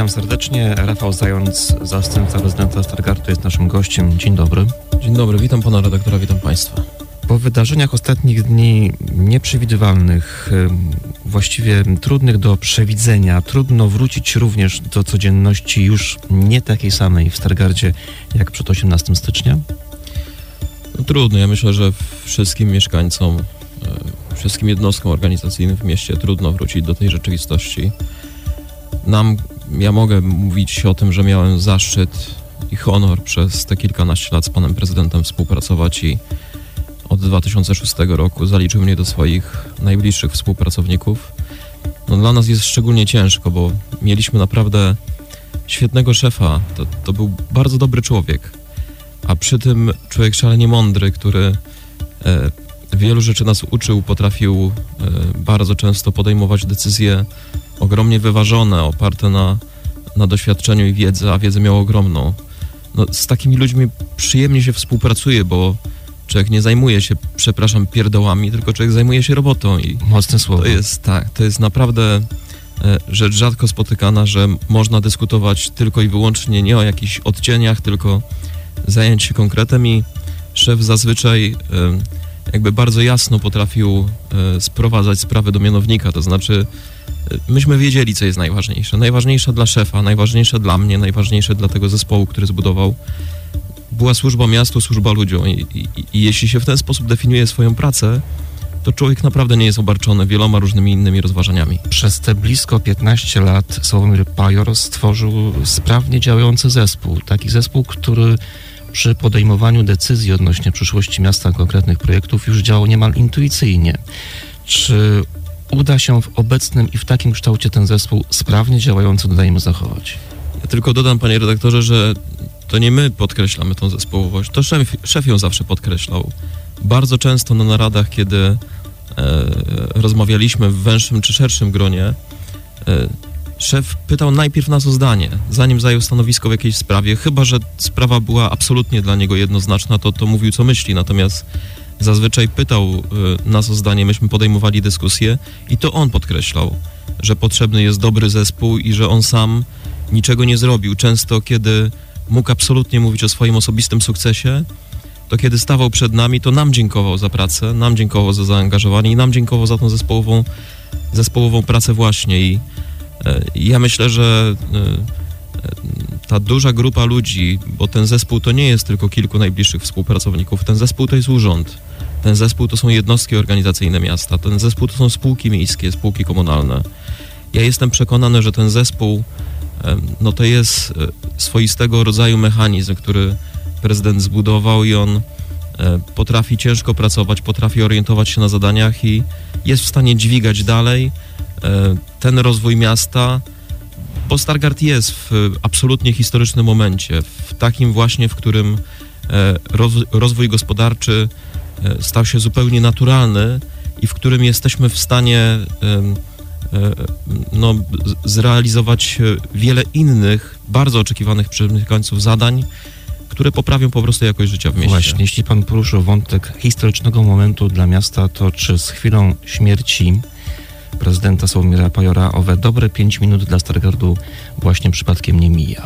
Witam serdecznie. Rafał Zając, zastępca prezydenta Stargardu, jest naszym gościem. Dzień dobry. Dzień dobry, witam pana redaktora, witam państwa. Po wydarzeniach ostatnich dni nieprzewidywalnych, właściwie trudnych do przewidzenia, trudno wrócić również do codzienności już nie takiej samej w Stargardzie jak przed 18 stycznia? No, trudno, ja myślę, że wszystkim mieszkańcom, wszystkim jednostkom organizacyjnym w mieście trudno wrócić do tej rzeczywistości. Ja mogę mówić o tym, że miałem zaszczyt i honor przez te kilkanaście lat z panem prezydentem współpracować i od 2006 roku zaliczył mnie do swoich najbliższych współpracowników. No, dla nas jest szczególnie ciężko, bo mieliśmy naprawdę świetnego szefa. To był bardzo dobry człowiek, a przy tym człowiek szalenie mądry, który wielu rzeczy nas uczył, potrafił bardzo często podejmować decyzje ogromnie wyważone, oparte na doświadczeniu i wiedzy, a wiedzę miał ogromną. No, z takimi ludźmi przyjemnie się współpracuje, bo człowiek nie zajmuje się, pierdołami, tylko człowiek zajmuje się robotą. I mocne słowo. To jest naprawdę rzecz rzadko spotykana, że można dyskutować tylko i wyłącznie nie o jakichś odcieniach, tylko zająć się konkretem i szef zazwyczaj jakby bardzo jasno potrafił sprowadzać sprawy do mianownika, to znaczy myśmy wiedzieli, co jest najważniejsze. Najważniejsze dla szefa, najważniejsze dla mnie, najważniejsze dla tego zespołu, który zbudował, była służba miastu, służba ludziom i jeśli się w ten sposób definiuje swoją pracę, to człowiek naprawdę nie jest obarczony wieloma różnymi innymi rozważaniami. Przez te blisko 15 lat Sławomir Pajor stworzył sprawnie działający zespół. Taki zespół, który przy podejmowaniu decyzji odnośnie przyszłości miasta, konkretnych projektów już działał niemal intuicyjnie. Czy uda się w obecnym i w takim kształcie ten zespół sprawnie działający, dodajmy, zachować? Ja tylko dodam, panie redaktorze, że to nie my podkreślamy tą zespołowość, to szef ją zawsze podkreślał. Bardzo często na naradach, kiedy rozmawialiśmy w węższym czy szerszym gronie, szef pytał najpierw nas o zdanie, zanim zajął stanowisko w jakiejś sprawie, chyba że sprawa była absolutnie dla niego jednoznaczna, to mówił, co myśli, natomiast zazwyczaj pytał nas o zdanie, myśmy podejmowali dyskusję i to on podkreślał, że potrzebny jest dobry zespół i że on sam niczego nie zrobił. Często, kiedy mógł absolutnie mówić o swoim osobistym sukcesie, to kiedy stawał przed nami, to nam dziękował za pracę, nam dziękował za zaangażowanie i nam dziękował za tą zespołową pracę właśnie. I ja myślę, że ta duża grupa ludzi, bo ten zespół to nie jest tylko kilku najbliższych współpracowników, ten zespół to jest urząd, ten zespół to są jednostki organizacyjne miasta, ten zespół to są spółki miejskie, spółki komunalne. Ja jestem przekonany, że ten zespół no to jest swoistego rodzaju mechanizm, który prezydent zbudował i on potrafi ciężko pracować, potrafi orientować się na zadaniach i jest w stanie dźwigać dalej ten rozwój miasta, bo Stargard jest w absolutnie historycznym momencie, w takim właśnie, w którym rozwój gospodarczy stał się zupełnie naturalny i w którym jesteśmy w stanie zrealizować wiele innych, bardzo oczekiwanych przez mieszkańców zadań, które poprawią po prostu jakość życia w mieście. Właśnie, jeśli pan poruszył wątek historycznego momentu dla miasta, to czy z chwilą śmierci prezydenta Sławomira Pajora owe dobre 5 minut dla Stargardu właśnie przypadkiem nie mija?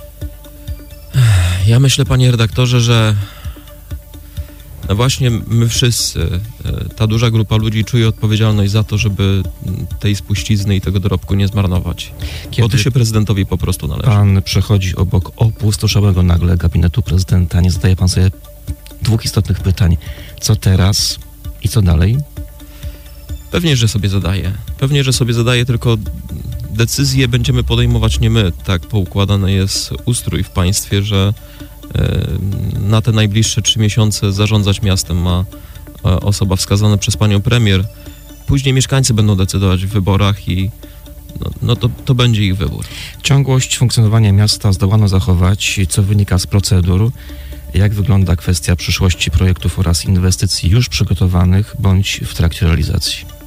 Ja myślę, panie redaktorze, że właśnie my wszyscy, ta duża grupa ludzi czuje odpowiedzialność za to, żeby tej spuścizny i tego dorobku nie zmarnować. Bo to się prezydentowi po prostu należy. Pan przechodzi obok opustoszałego nagle gabinetu prezydenta, nie zadaje pan sobie dwóch istotnych pytań. Co teraz i co dalej? Pewnie, że sobie zadaję, tylko decyzje będziemy podejmować nie my. Tak poukładany jest ustrój w państwie, że na te najbliższe 3 miesiące zarządzać miastem ma osoba wskazana przez panią premier. Później mieszkańcy będą decydować w wyborach i to będzie ich wybór. Ciągłość funkcjonowania miasta zdołano zachować, co wynika z procedur. Jak wygląda kwestia przyszłości projektów oraz inwestycji już przygotowanych bądź w trakcie realizacji?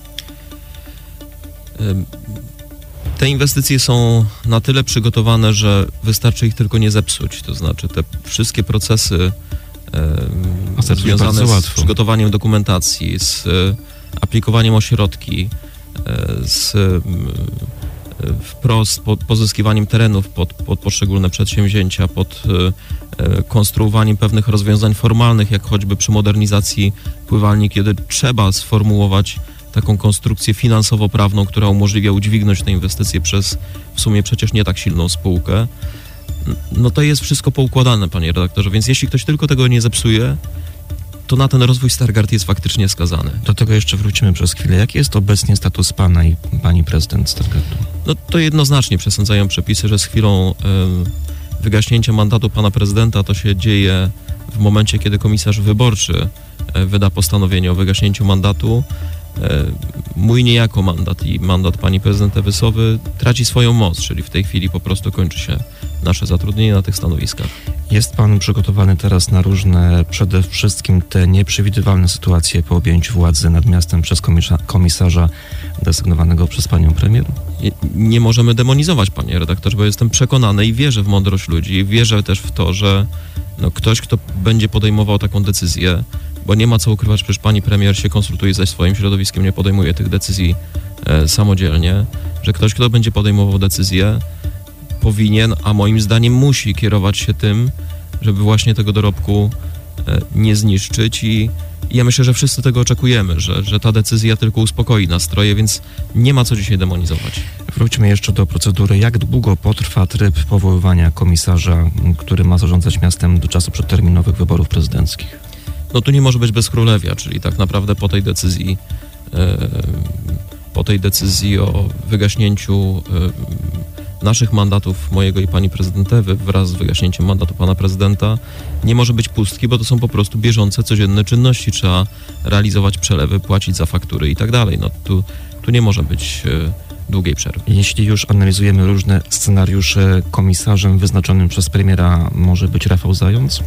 Te inwestycje są na tyle przygotowane, że wystarczy ich tylko nie zepsuć. To znaczy te wszystkie procesy związane z przygotowaniem dokumentacji, z aplikowaniem o środki, z wprost pod pozyskiwaniem terenów pod poszczególne przedsięwzięcia, pod konstruowaniem pewnych rozwiązań formalnych, jak choćby przy modernizacji pływalni, kiedy trzeba sformułować taką konstrukcję finansowo-prawną, która umożliwia udźwignąć te inwestycje przez w sumie przecież nie tak silną spółkę. No to jest wszystko poukładane, panie redaktorze, więc jeśli ktoś tylko tego nie zepsuje, to na ten rozwój Stargard jest faktycznie skazany. Do tego jeszcze wrócimy przez chwilę. Jaki jest obecnie status pana i pani prezydent Stargardu? No to jednoznacznie przesądzają przepisy, że z chwilą wygaśnięcia mandatu pana prezydenta to się dzieje w momencie, kiedy komisarz wyborczy wyda postanowienie o wygaśnięciu mandatu. Mój niejako mandat i mandat pani prezydent Ewysowy traci swoją moc, czyli w tej chwili po prostu kończy się nasze zatrudnienie na tych stanowiskach. Jest pan przygotowany teraz na różne, przede wszystkim te nieprzewidywalne sytuacje po objęciu władzy nad miastem przez komisarza desygnowanego przez panią premier? Nie możemy demonizować, panie redaktorze, bo jestem przekonany i wierzę w mądrość ludzi. Wierzę też w to, że ktoś, kto będzie podejmował taką decyzję, bo nie ma co ukrywać, przecież pani premier się konsultuje ze swoim środowiskiem, nie podejmuje tych decyzji samodzielnie, że ktoś, kto będzie podejmował decyzję, powinien, a moim zdaniem musi kierować się tym, żeby właśnie tego dorobku nie zniszczyć i ja myślę, że wszyscy tego oczekujemy, że ta decyzja tylko uspokoi nastroje, więc nie ma co dzisiaj demonizować. Wróćmy jeszcze do procedury. Jak długo potrwa tryb powoływania komisarza, który ma zarządzać miastem do czasu przedterminowych wyborów prezydenckich? No tu nie może być bezkrólewia, czyli tak naprawdę po tej decyzji o wygaśnięciu naszych mandatów, mojego i pani prezydent Ewy, wraz z wygaśnięciem mandatu pana prezydenta, nie może być pustki, bo to są po prostu bieżące, codzienne czynności. Trzeba realizować przelewy, płacić za faktury i tak dalej. No tu nie może być długiej przerwy. Jeśli już analizujemy różne scenariusze, komisarzem wyznaczonym przez premiera może być Rafał Zając?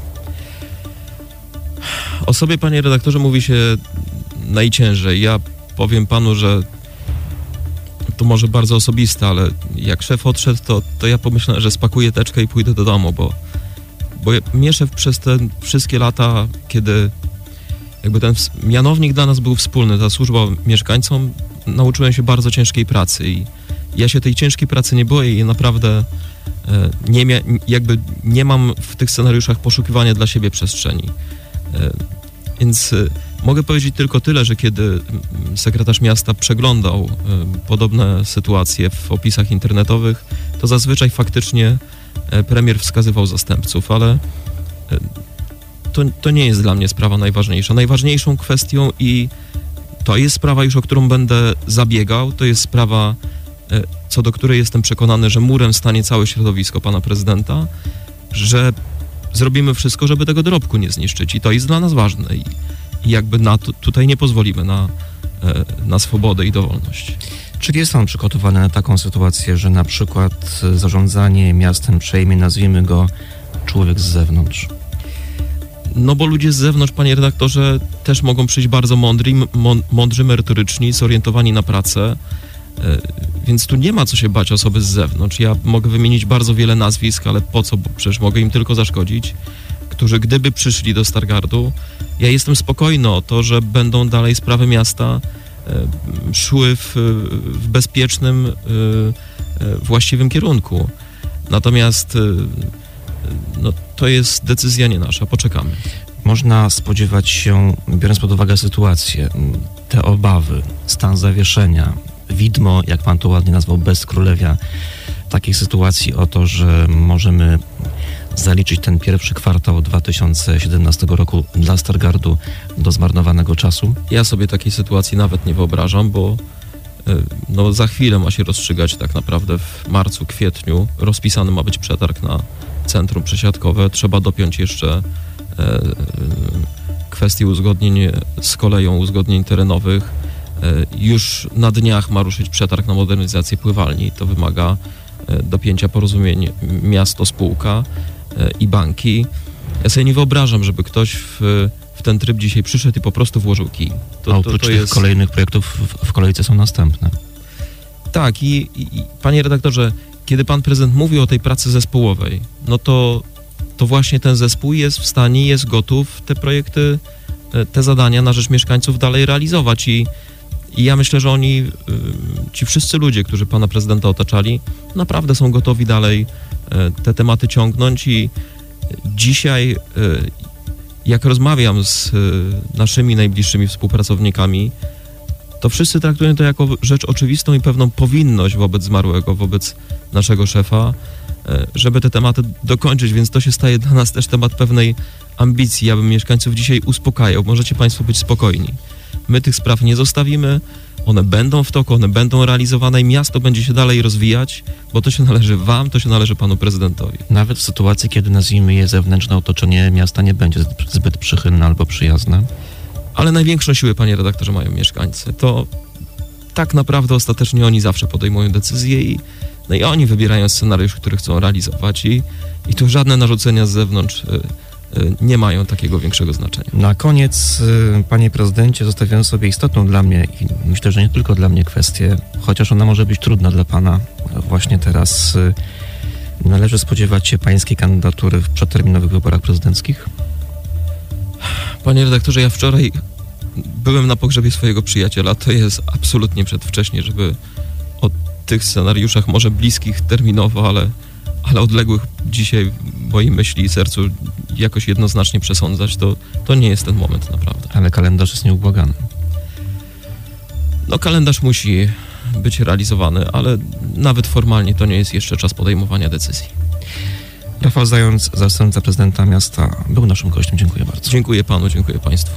O sobie, panie redaktorze, mówi się najciężej. Ja powiem panu, że to może bardzo osobiste, ale jak szef odszedł, to ja pomyślałem, że spakuję teczkę i pójdę do domu, bo mnie szef przez te wszystkie lata, kiedy jakby ten mianownik dla nas był wspólny, ta służba mieszkańcom, nauczyłem się bardzo ciężkiej pracy i ja się tej ciężkiej pracy nie boję i naprawdę nie mam w tych scenariuszach poszukiwania dla siebie przestrzeni. Więc mogę powiedzieć tylko tyle, że kiedy sekretarz miasta przeglądał podobne sytuacje w opisach internetowych, to zazwyczaj faktycznie premier wskazywał zastępców, ale to nie jest dla mnie sprawa najważniejsza. Najważniejszą kwestią i to jest sprawa już, o którą będę zabiegał, to jest sprawa, co do której jestem przekonany, że murem stanie całe środowisko pana prezydenta, że zrobimy wszystko, żeby tego dorobku nie zniszczyć i to jest dla nas ważne i jakby tutaj nie pozwolimy na swobodę i dowolność. Czy jest pan przygotowany na taką sytuację, że na przykład zarządzanie miastem przejmie, nazwijmy go, człowiek z zewnątrz? No bo ludzie z zewnątrz, panie redaktorze, też mogą przyjść bardzo mądrzy, merytoryczni, zorientowani na pracę, więc tu nie ma co się bać osoby z zewnątrz. Ja mogę wymienić bardzo wiele nazwisk, ale po co, bo przecież mogę im tylko zaszkodzić, którzy gdyby przyszli do Stargardu, ja jestem spokojny o to, że będą dalej sprawy miasta szły w bezpiecznym, właściwym kierunku. Natomiast to jest decyzja nie nasza, poczekamy. Można spodziewać się, biorąc pod uwagę sytuację, te obawy, stan zawieszenia, widmo, jak pan to ładnie nazwał, bezkrólewia, takiej sytuacji o to, że możemy zaliczyć ten pierwszy kwartał 2017 roku dla Stargardu do zmarnowanego czasu? Ja sobie takiej sytuacji nawet nie wyobrażam, bo za chwilę ma się rozstrzygać tak naprawdę w marcu, kwietniu. Rozpisany ma być przetarg na centrum przesiadkowe. Trzeba dopiąć jeszcze kwestie uzgodnień z koleją, uzgodnień terenowych. Już na dniach ma ruszyć przetarg na modernizację pływalni. To wymaga dopięcia porozumień miasto-spółka i banki. Ja sobie nie wyobrażam, żeby ktoś w ten tryb dzisiaj przyszedł i po prostu włożył kij. Oprócz tych kolejnych projektów w kolejce są następne. Tak i panie redaktorze, kiedy pan prezydent mówi o tej pracy zespołowej, no to właśnie ten zespół jest w stanie, jest gotów te projekty, te zadania na rzecz mieszkańców dalej realizować i I ja myślę, że oni, ci wszyscy ludzie, którzy pana prezydenta otaczali, naprawdę są gotowi dalej te tematy ciągnąć i dzisiaj, jak rozmawiam z naszymi najbliższymi współpracownikami, to wszyscy traktują to jako rzecz oczywistą i pewną powinność wobec zmarłego, wobec naszego szefa, żeby te tematy dokończyć, więc to się staje dla nas też temat pewnej ambicji. Ja bym mieszkańców dzisiaj uspokajał. Możecie państwo być spokojni. My tych spraw nie zostawimy, one będą w toku, one będą realizowane i miasto będzie się dalej rozwijać, bo to się należy wam, to się należy panu prezydentowi. Nawet w sytuacji, kiedy nazwijmy je zewnętrzne otoczenie miasta nie będzie zbyt przychylne albo przyjazne. Ale największą siłę, panie redaktorze, mają mieszkańcy. To tak naprawdę ostatecznie oni zawsze podejmują decyzje i oni wybierają scenariusz, który chcą realizować i tu żadne narzucenia z zewnątrz nie mają takiego większego znaczenia. Na koniec, panie prezydencie, zostawiam sobie istotną dla mnie i myślę, że nie tylko dla mnie kwestię, chociaż ona może być trudna dla pana właśnie teraz. Należy spodziewać się pańskiej kandydatury w przedterminowych wyborach prezydenckich? Panie redaktorze, ja wczoraj byłem na pogrzebie swojego przyjaciela. To jest absolutnie przedwcześnie, żeby o tych scenariuszach może bliskich terminowo, ale odległych dzisiaj w mojej myśli i sercu jakoś jednoznacznie przesądzać, to nie jest ten moment naprawdę. Ale kalendarz jest nieubłagany. No kalendarz musi być realizowany, ale nawet formalnie to nie jest jeszcze czas podejmowania decyzji. Rafał Zając, zastępca prezydenta miasta, był naszym gościem. Dziękuję bardzo. Dziękuję panu, dziękuję państwu.